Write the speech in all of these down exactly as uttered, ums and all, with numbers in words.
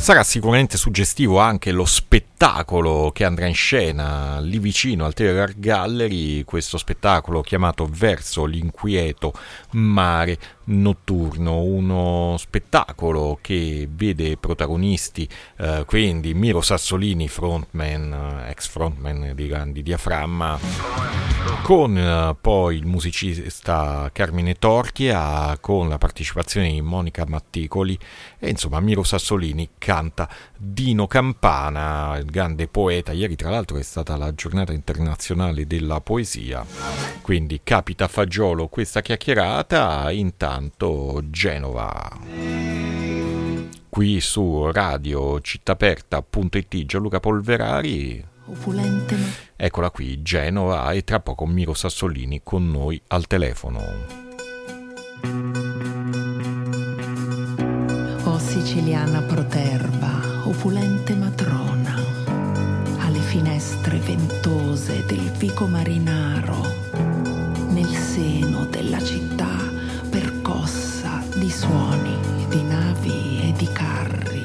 Sarà sicuramente suggestivo anche lo spettacolo che andrà in scena lì vicino al Theatre Art Gallery, questo spettacolo chiamato Verso l'inquieto mare notturno, uno spettacolo che vede protagonisti eh, quindi Miro Sassolini, frontman, ex frontman di Grandi Diaframma, con eh, poi il musicista Carmine Torchia, con la partecipazione di Monica Matticoli, e insomma Miro Sassolini canta Dino Campana, il grande poeta. Ieri tra l'altro è stata la giornata internazionale della poesia, quindi capita a fagiolo questa chiacchierata. Intanto Genova, qui su radio cittaaperta punto it, Gianluca Polverari. Opulente. Eccola qui Genova, e tra poco Miro Sassolini con noi al telefono. O siciliana proterva, opulente matrona, alle finestre ventose del Vico Marinaro, nel seno della città percossa di suoni, di navi e di carri.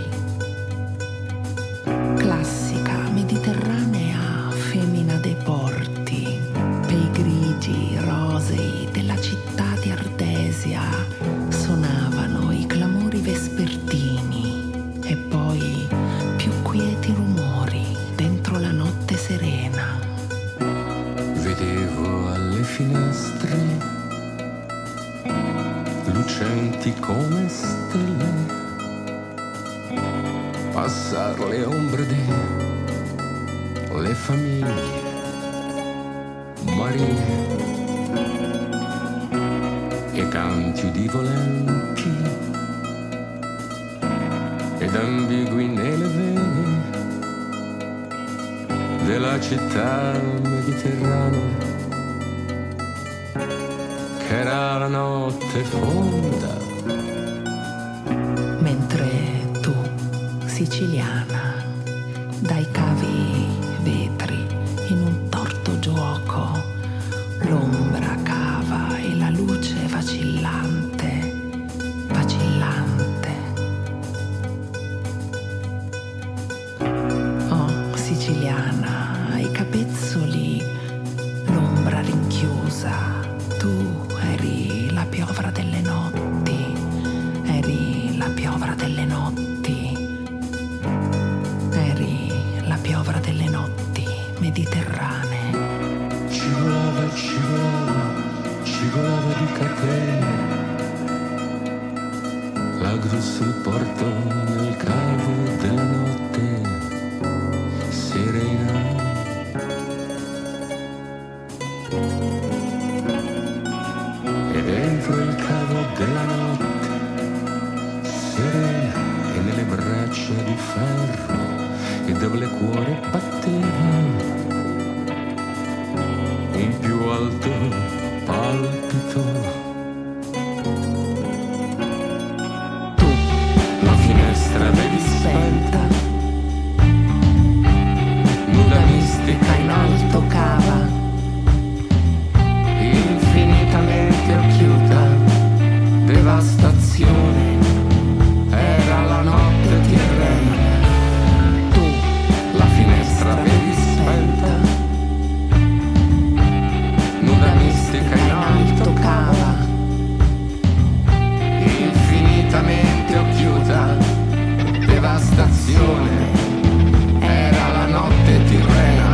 Classica mediterranea femmina dei porti, pei grigi rosei della città di Ardesia sonavano i clamori vespertini e poi più quieti rumori dentro la notte serena. Vedevo alle finestre lucenti come stelle passar le ombre delle famiglie marine e canti udivolenti ed ambigui nelle vene della città mediterranea, che era la notte fonda. Mentre tu, siciliana, dai cavi vetri in un torto giuoco, l'ombra cava e la luce vacillante, vacillante. Oh, siciliana, ai capezzoli l'ombra rinchiusa. Tu eri la piovra delle notti, eri la piovra delle notti, eri la piovra delle notti mediterranee. Ci volava, ci volava, ci volava di catene, lagru sul porto nel cavo della notte serena. Dentro il cavo della notte serena e nelle braccia di ferro e dove le cuore batteva un più alto palpito. Tu, La finestra vedi spenta, nuda mistica in alto cava, infinitamente occhiuta, devastazione, era la notte tirrena. Tu, la finestra vedi spenta, nuda mistica in alto cava, infinitamente occhiuta, devastazione, era la notte tirrena.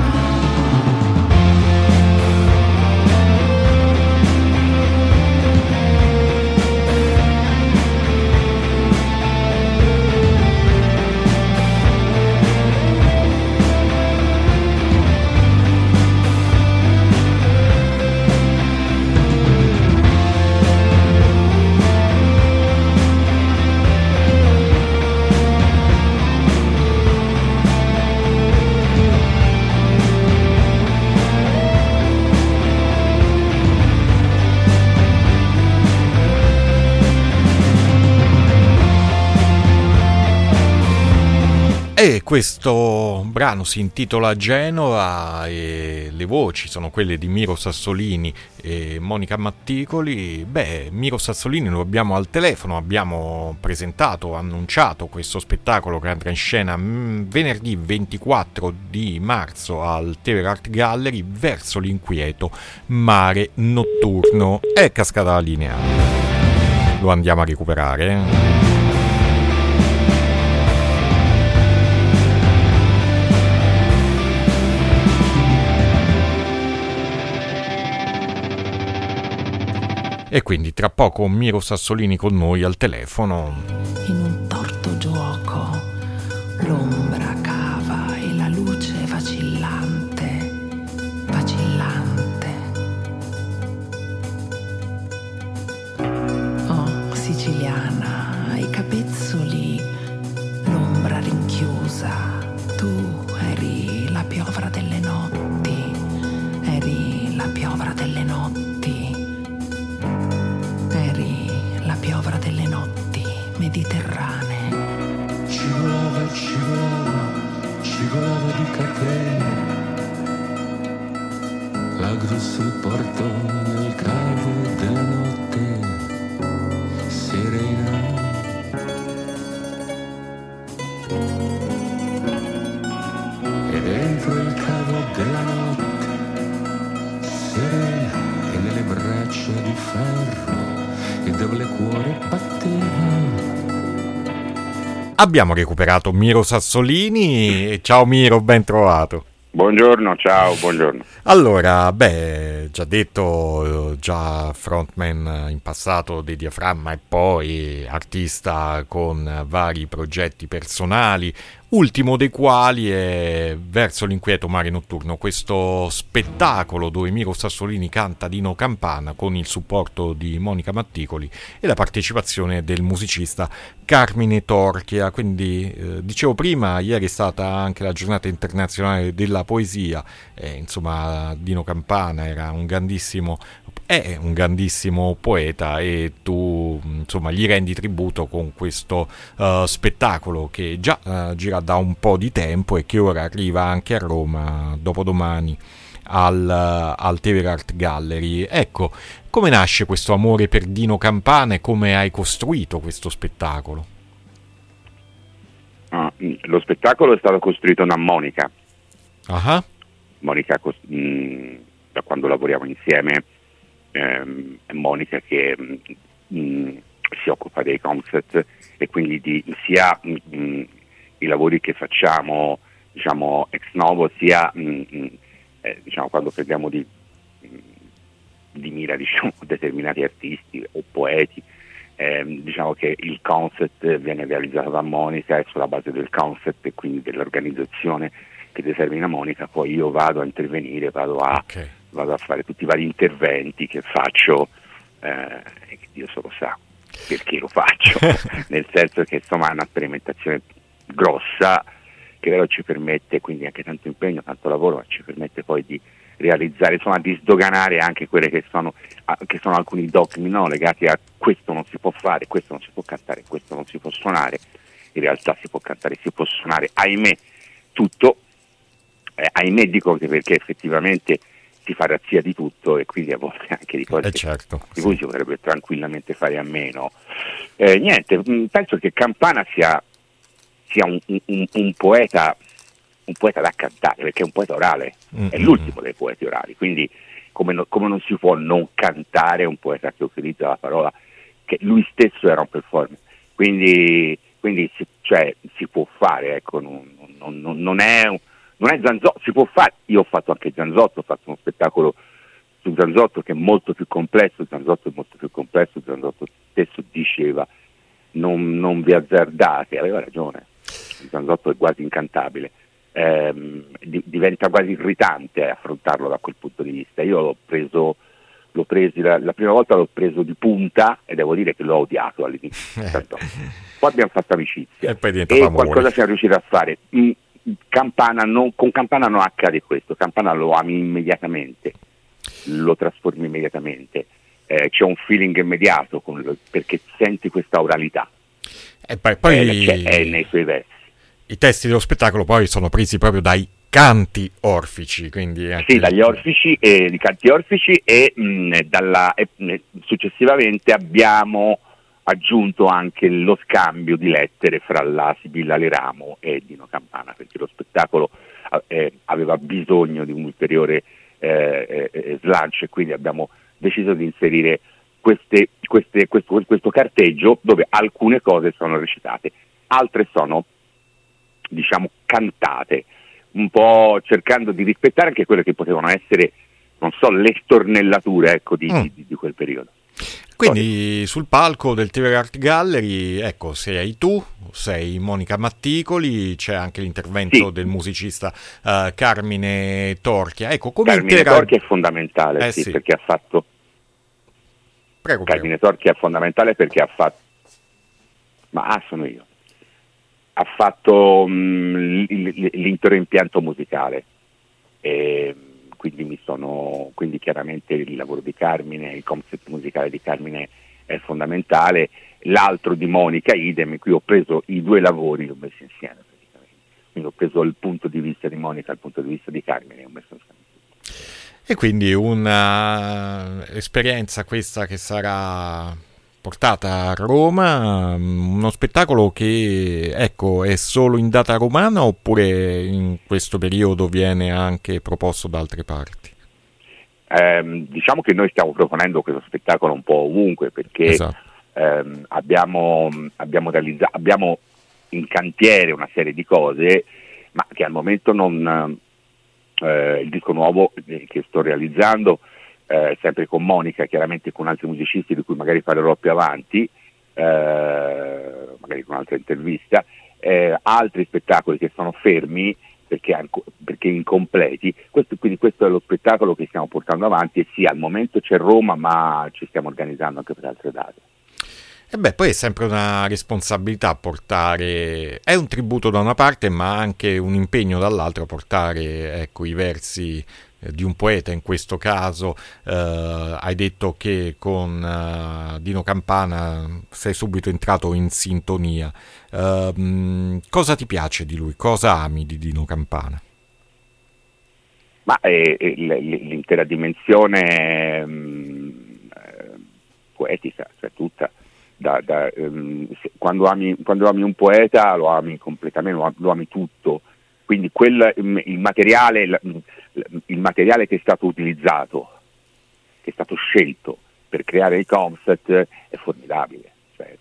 E questo brano si intitola Genova e le voci sono quelle di Miro Sassolini e Monica Matticoli. Beh, Miro Sassolini lo abbiamo al telefono, abbiamo presentato, annunciato questo spettacolo che andrà in scena venerdì ventiquattro di marzo al Tevere Art Gallery, Verso l'inquieto mare notturno. È cascata la linea, lo andiamo a recuperare, eh? E quindi tra poco Miro Sassolini con noi al telefono. In un torto giuoco l'ombra cava e la luce vacillante, vacillante. Oh, siciliana, ai capezzoli l'ombra rinchiusa. Tu eri la piovra delle notti, eri la piovra delle notti. Eri la piovra delle notti mediterranee. Cigolava, cigolava, cigolava di catene. L'agro sul porto nel cavo della notte serena. E dentro il cavo della notte serena e nelle braccia di ferro e dove le cuore battevano. Abbiamo recuperato Miro Sassolini. Ciao Miro, ben trovato. Buongiorno, ciao, buongiorno. Allora, beh, già detto, già frontman in passato dei Diaframma e poi artista con vari progetti personali, ultimo dei quali è Verso l'inquieto mare notturno, questo spettacolo dove Miro Sassolini canta Dino Campana con il supporto di Monica Matticoli e la partecipazione del musicista Carmine Torchia. Quindi, eh, dicevo prima, ieri è stata anche la giornata internazionale della poesia, eh, insomma Dino Campana era un grandissimo è un grandissimo poeta e tu insomma gli rendi tributo con questo uh, spettacolo che già uh, gira da un po' di tempo e che ora arriva anche a Roma dopodomani al, uh, al Tevere Art Gallery. Ecco, come nasce questo amore per Dino Campana e come hai costruito questo spettacolo? Ah, lo spettacolo è stato costruito da Monica. Uh-huh. Monica, mh, da quando lavoriamo insieme, ehm, è Monica che mh, si occupa dei concept e quindi di sia mh, i lavori che facciamo, diciamo, ex novo, sia mh, eh, diciamo, quando prendiamo di, mh, di mira, diciamo, determinati artisti o poeti. Eh, diciamo che il concept viene realizzato da Monica e sulla base del concept e quindi dell'organizzazione che determina Monica, poi io vado a intervenire, vado a, okay. vado a fare tutti i vari interventi che faccio eh, e che Dio solo sa perché lo faccio, nel senso che insomma è una sperimentazione grossa che però ci permette, quindi anche tanto impegno, tanto lavoro, ma ci permette poi di realizzare, insomma di sdoganare anche quelle che sono, che sono alcuni dogmi, no, legati a questo non si può fare, questo non si può cantare, questo non si può suonare. In realtà si può cantare, si può suonare, ahimè, tutto. Eh, ahimè dico anche perché effettivamente si fa razzia di tutto e quindi a volte anche di cose eh certo, di cui si potrebbe tranquillamente fare a meno. Eh, niente, mh, penso che Campana sia, sia un, un, un poeta un poeta da cantare, perché è un poeta orale, mm-hmm. è l'ultimo dei poeti orali, quindi come, no, come non si può non cantare un poeta che utilizza la parola, che lui stesso era un performer, quindi, quindi si, cioè, si può fare, ecco, non, non, non, non è un Non è Zanzotto, si può fare, io ho fatto anche Zanzotto, ho fatto uno spettacolo su Zanzotto che è molto più complesso, Zanzotto è molto più complesso, Zanzotto stesso diceva non, non vi azzardate, aveva ragione, Zanzotto è quasi incantabile, ehm, di, diventa quasi irritante affrontarlo da quel punto di vista. Io l'ho preso, l'ho presi la, la prima volta l'ho preso di punta e devo dire che l'ho odiato all'inizio, poi abbiamo fatto amicizia e, poi e qualcosa siamo riusciti a fare. Mm, Campana non, con Campana non accade questo, Campana lo ami immediatamente, lo trasformi immediatamente, eh, c'è un feeling immediato con lo, perché senti questa oralità e poi, poi eh, è nei suoi versi. i testi dello spettacolo poi sono presi proprio dai canti orfici, quindi anche... Sì, dagli orfici e di canti orfici e, mh, dalla, e mh, successivamente abbiamo aggiunto anche lo scambio di lettere fra la Sibilla Leramo e Dino Campana, perché lo spettacolo eh, aveva bisogno di un ulteriore eh, eh, slancio, e quindi abbiamo deciso di inserire queste, queste, questo, questo carteggio dove alcune cose sono recitate, altre sono, diciamo, cantate, un po' cercando di rispettare anche quelle che potevano essere, non so, le stornellature, ecco, di, mm. di, di quel periodo. Quindi Poi. Sul palco del Tevere Art Gallery, ecco, sei tu, sei Monica Matticoli, c'è anche l'intervento sì. del musicista uh, Carmine Torchia. Ecco, come Carmine intera... Torchia è fondamentale, eh, sì, sì. perché ha fatto... Prego, Carmine prego. Torchia è fondamentale perché ha fatto... Ma ah, sono io. Ha fatto mh, l'intero impianto musicale, e quindi mi sono quindi chiaramente il lavoro di Carmine, il concept musicale di Carmine è fondamentale, l'altro di Monica idem. Qui ho preso i due lavori, li ho messi insieme praticamente, quindi ho preso il punto di vista di Monica, il punto di vista di Carmine e ho messo insieme. E quindi un'esperienza questa che sarà portata a Roma, uno spettacolo che, ecco, è solo in data romana oppure in questo periodo viene anche proposto da altre parti? Eh, diciamo che noi stiamo proponendo questo spettacolo un po' ovunque, perché esatto. ehm, abbiamo, abbiamo, realizza- abbiamo in cantiere una serie di cose, ma che al momento non... Eh, il disco nuovo che sto realizzando, Eh, sempre con Monica, chiaramente con altri musicisti di cui magari parlerò più avanti, eh, magari con un'altra intervista, eh, altri spettacoli che sono fermi perché, anco, perché incompleti. Questo, quindi questo è lo spettacolo che stiamo portando avanti, e sì, al momento c'è Roma, ma ci stiamo organizzando anche per altre date. E beh, poi è sempre una responsabilità portare, è un tributo da una parte, ma anche un impegno dall'altra, portare, ecco, i versi di un poeta. In questo caso eh, hai detto che con uh, Dino Campana sei subito entrato in sintonia. Uh, cosa ti piace di lui? Cosa ami di Dino Campana? Ma è, è l'intera dimensione mh, poetica, cioè tutta. Da, da, um, quando, ami, quando ami un poeta lo ami completamente, lo, lo ami tutto. Quindi quel, il, materiale, il materiale che è stato utilizzato, che è stato scelto per creare il concept è formidabile, cioè,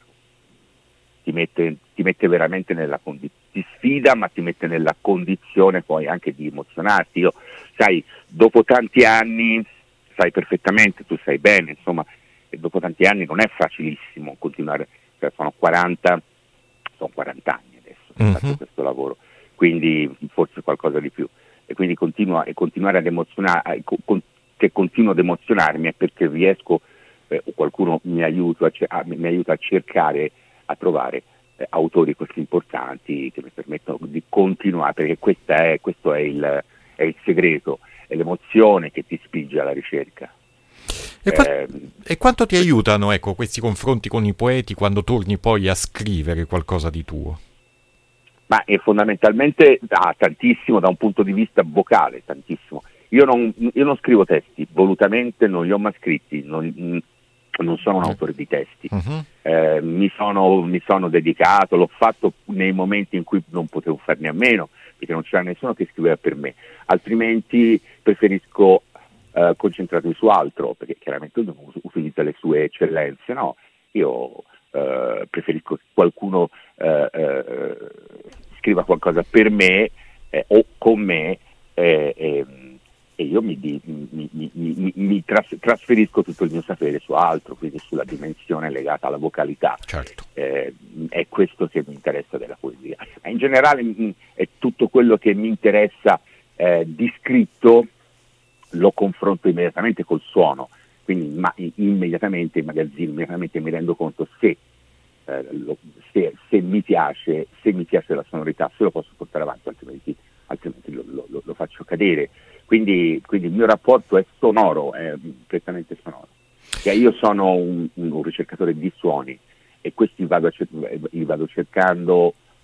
ti, mette, ti mette veramente nella condizione, ti sfida, ma ti mette nella condizione poi anche di emozionarti. Io, sai, dopo tanti anni, sai perfettamente, tu sai bene, insomma, e dopo tanti anni non è facilissimo continuare, cioè sono quaranta, sono quaranta anni adesso che mm-hmm. faccio questo lavoro, quindi forse qualcosa di più, e quindi continua, e continuare ad emozionare, con, che continuo ad emozionarmi è perché riesco, eh, o qualcuno mi aiuta, a, mi aiuta a cercare, a trovare eh, autori così importanti che mi permettono di continuare, perché questa è, questo è il, è il segreto, è l'emozione che ti spinge alla ricerca. E, qua- eh, e quanto ti aiutano, ecco, questi confronti con i poeti quando torni poi a scrivere qualcosa di tuo? Ma è fondamentalmente ah, tantissimo da un punto di vista vocale, tantissimo. Io non, io non scrivo testi, volutamente non li ho mai scritti, non, non sono un autore di testi. Uh-huh. Eh, mi, sono, mi sono dedicato, l'ho fatto nei momenti in cui non potevo farne a meno, perché non c'era nessuno che scriveva per me, altrimenti preferisco Uh, concentrarmi su altro, perché chiaramente ognuno utilizza le sue eccellenze, no? Io uh, preferisco che qualcuno uh, uh, scriva qualcosa per me eh, o con me eh, eh, e io mi, mi, mi, mi, mi tras- trasferisco tutto il mio sapere su altro, quindi sulla dimensione legata alla vocalità. Certo. Eh, è questo che mi interessa della poesia. Ma in generale mh, è tutto quello che mi interessa eh, di scritto, lo confronto immediatamente col suono, quindi ma, immediatamente in magazzino, immediatamente mi rendo conto se, eh, lo, se, se mi piace, se mi piace la sonorità, se lo posso portare avanti, altrimenti, altrimenti lo, lo, lo faccio cadere. Quindi, quindi il mio rapporto è sonoro, è prettamente sonoro. Cioè io sono un, un ricercatore di suoni e questi vado, a cer- li vado cercando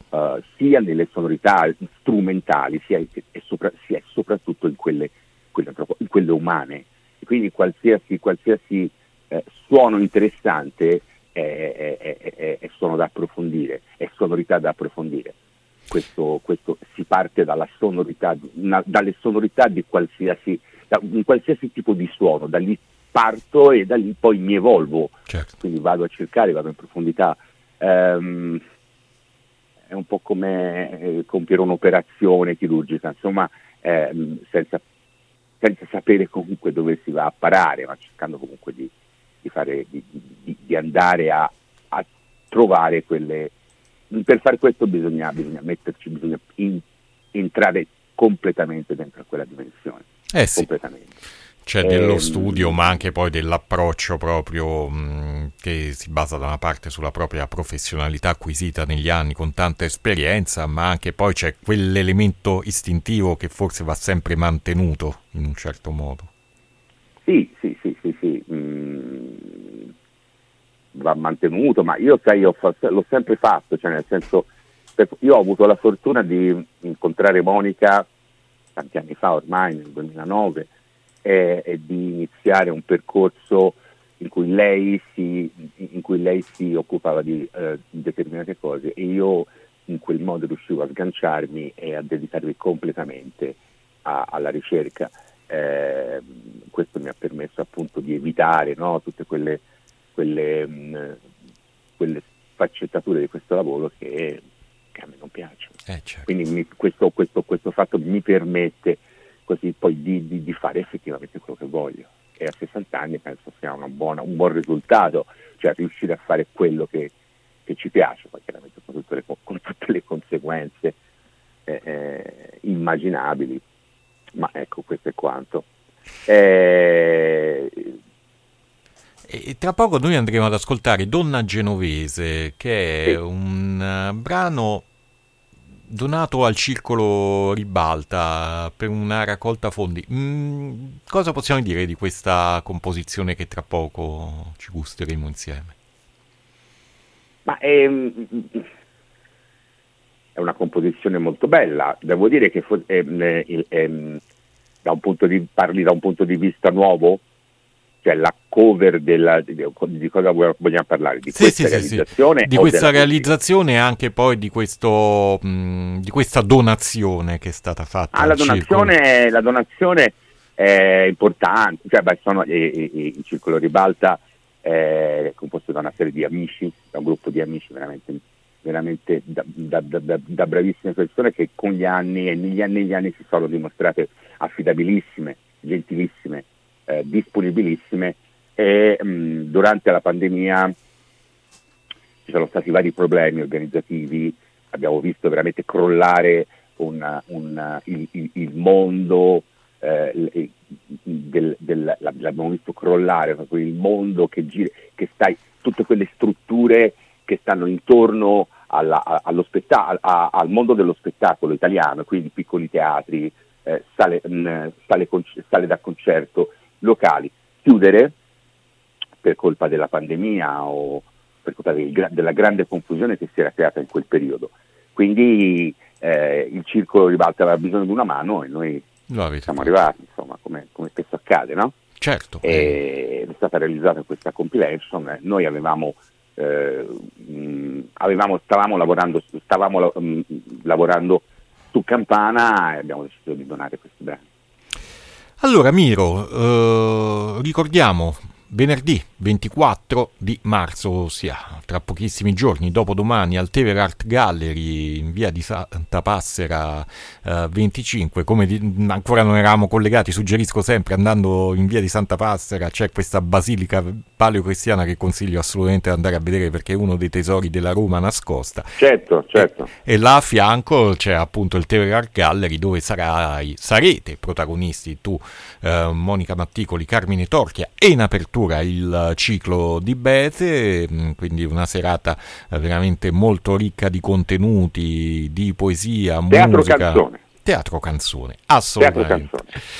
uh, sia nelle sonorità strumentali sia, e sopra, sia soprattutto in quelle, quelle, in quelle umane. E quindi qualsiasi, qualsiasi eh, suono interessante è, è, è, è suono da approfondire, è sonorità da approfondire. Questo, questo si parte dalla sonorità, una, dalle sonorità di qualsiasi, da un qualsiasi tipo di suono, da lì parto e da lì poi mi evolvo, certo. Quindi vado a cercare, vado in profondità. Um, è un po' come eh, compiere un'operazione chirurgica, insomma, ehm, senza, senza sapere comunque dove si va a parare, ma cercando comunque di, di, fare, di, di, di andare a, a trovare quelle. Per fare questo bisogna, bisogna metterci, bisogna in, entrare completamente dentro a quella dimensione. Eh sì. Completamente. C'è dello ehm, studio, ma anche poi dell'approccio proprio mh, che si basa da una parte sulla propria professionalità acquisita negli anni con tanta esperienza, ma anche poi c'è quell'elemento istintivo che forse va sempre mantenuto in un certo modo. Sì, sì, sì, sì, sì. Mm, va mantenuto, ma io sai, io fa, l'ho sempre fatto, cioè nel senso, io ho avuto la fortuna di incontrare Monica tanti anni fa ormai, nel duemilanove, e, e di iniziare un percorso in cui lei si, in cui lei si occupava di eh, determinate cose e io in quel modo riuscivo a sganciarmi e a dedicarmi completamente a, alla ricerca. Eh, questo mi ha permesso appunto di evitare, no, tutte quelle, quelle, mh, quelle sfaccettature di questo lavoro che, che a me non piacciono. Eh, certo. Quindi mi, questo, questo, questo fatto mi permette così poi di, di, di fare effettivamente quello che voglio, e a sessanta anni penso sia una buona, un buon risultato, cioè riuscire a fare quello che, che ci piace, poi chiaramente con tutte le, con tutte le conseguenze eh, eh, immaginabili, ma ecco, questo è quanto. Eh, E tra poco noi andremo ad ascoltare Donna Genovese, che è sì. un uh, brano donato al Circolo Ribalta per una raccolta fondi. Mm, cosa possiamo dire di questa composizione che tra poco ci gusteremo insieme? Ma è, è una composizione molto bella, devo dire che è, è, è, da un punto di, parli da un punto di vista nuovo, cioè la cover della, di, di cosa vogliamo parlare? Di sì, questa sì, realizzazione? Sì, sì. Di questa realizzazione e anche poi di questo mh, di questa donazione che è stata fatta. Ah, la donazione, la donazione è importante, cioè beh, sono, eh, eh, il Circolo Ribalta è composto da una serie di amici, da un gruppo di amici veramente, veramente da, da, da, da bravissime persone che con gli anni e negli anni, negli anni si sono dimostrate affidabilissime, gentilissime, Eh, disponibilissime e mh, durante la pandemia ci sono stati vari problemi organizzativi, abbiamo visto veramente crollare una, una, il, il, il mondo, eh, del, del, l'abbiamo visto crollare proprio il mondo che gira, che sta, tutte quelle strutture che stanno intorno alla, allo spetta- a, al mondo dello spettacolo italiano, quindi piccoli teatri, eh, sale, mh, sale, sale da concerto, locali, chiudere per colpa della pandemia o per colpa del, della grande confusione che si era creata in quel periodo. Quindi eh, il Circolo Ribalta aveva bisogno di una mano e noi siamo fatto. arrivati, insomma, come, come spesso accade, no? Certo. E è stata realizzata questa compilation, noi avevamo, eh, mh, avevamo stavamo lavorando, stavamo mh, lavorando su Campana e abbiamo deciso di donare questi brani. Allora Miro, eh, ricordiamo venerdì ventiquattro di marzo, ossia tra pochissimi giorni, dopodomani al Tevere Art Gallery in via di Santa Passera eh, venticinque, come di, ancora non eravamo collegati, suggerisco sempre andando in via di Santa Passera c'è questa basilica paleocristiana che consiglio assolutamente di andare a vedere perché è uno dei tesori della Roma nascosta. Certo, certo. E, e là a fianco c'è appunto il Tevere Art Gallery dove sarai, sarete protagonisti tu, eh, Monica Matticoli, Carmine Torchia e in apertura il ciclo di Bete, quindi una serata veramente molto ricca di contenuti, di poesia, teatro musica, canzone. teatro canzone, assolutamente. Teatro canzone.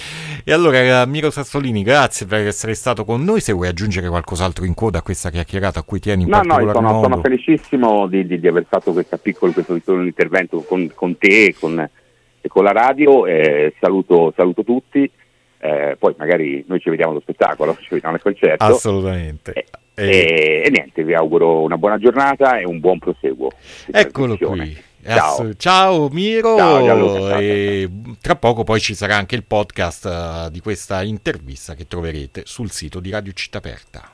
E allora, Miro Sassolini, grazie per essere stato con noi. Se vuoi aggiungere qualcos'altro in coda a questa chiacchierata a cui tieni in No, no, particolar sono, modo. sono felicissimo di, di, di aver fatto questa piccolo, questo piccolo intervento con, con te e con, e con la radio. Eh, saluto, saluto tutti. Eh, poi magari noi ci vediamo allo spettacolo, ci vediamo al concerto. Assolutamente. E, E... e, e niente, vi auguro una buona giornata e un buon proseguo. Eccolo qui. Ciao. Ciao Miro. Ciao, Gianluca. E tra poco poi ci sarà anche il podcast uh, di questa intervista che troverete sul sito di Radio Città Aperta.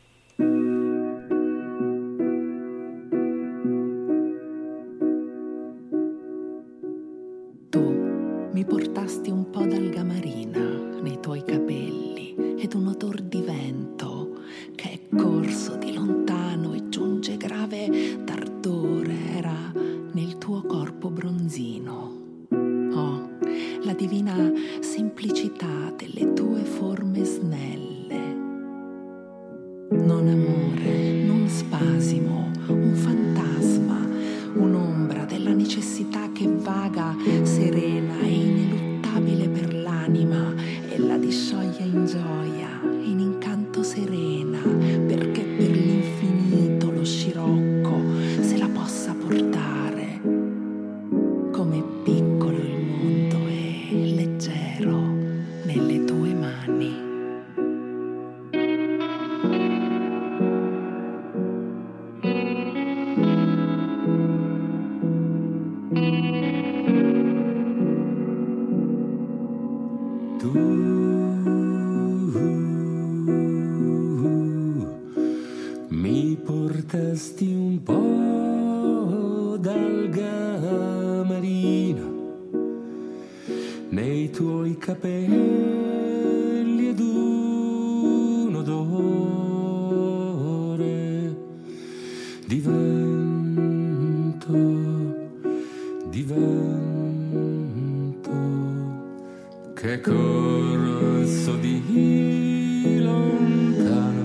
Tu mi portasti un po' d'alga marina nei tuoi capelli ed un odor di vento che è corso di lontano e giunge grave d'ardore era nel tuo corpo bronzino. Oh, la divina semplicità delle tue forme snelle. Non amore, non spasimo, un fantasma, un'ombra della necessità che vaga, serena e ineluttabile per l'anima e la discioglie in gioia, in incanto serena, perché per l'infinito lo scirocco se la possa portare. Come piccolo il mondo e leggero nelle tue mani. Mi portasti un po' d'alga marina nei tuoi capelli ed un odore di vento, di vento che corso di lontano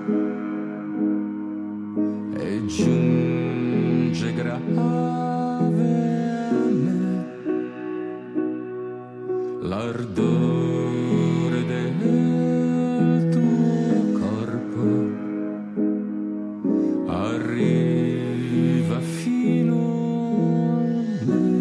e giunge grave a me l'ardore del tuo corpo arriva fino a me.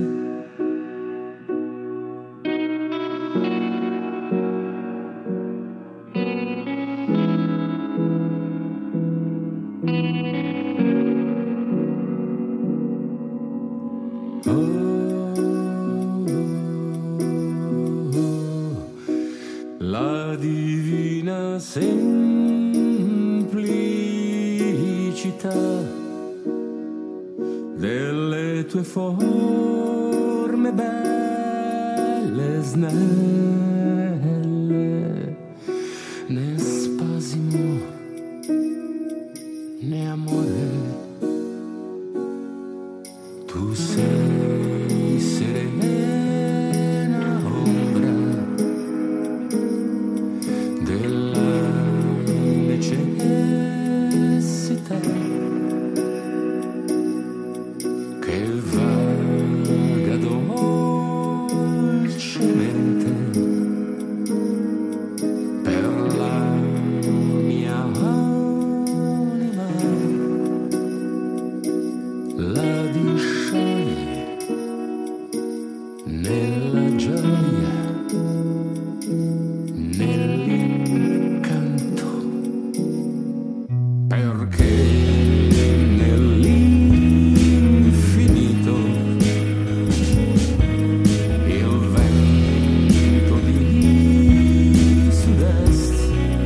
La divina semplicità delle tue forme belle snelle, né spasimo né amore, tu sei serena ombra della necessità che vaga dolcemente per la mia anima, la discioglie nella gioia, nell'incanto, perché nell'infinito il vento di sud-est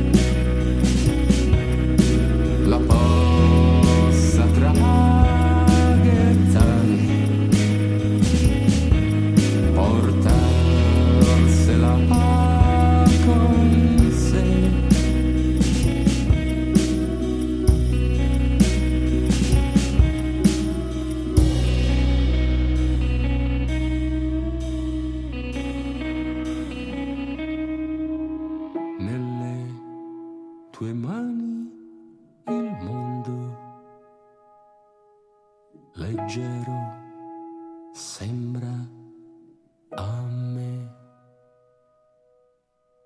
la possa traghettare, portarsela con sé. Nelle tue mani il mondo leggero sembra a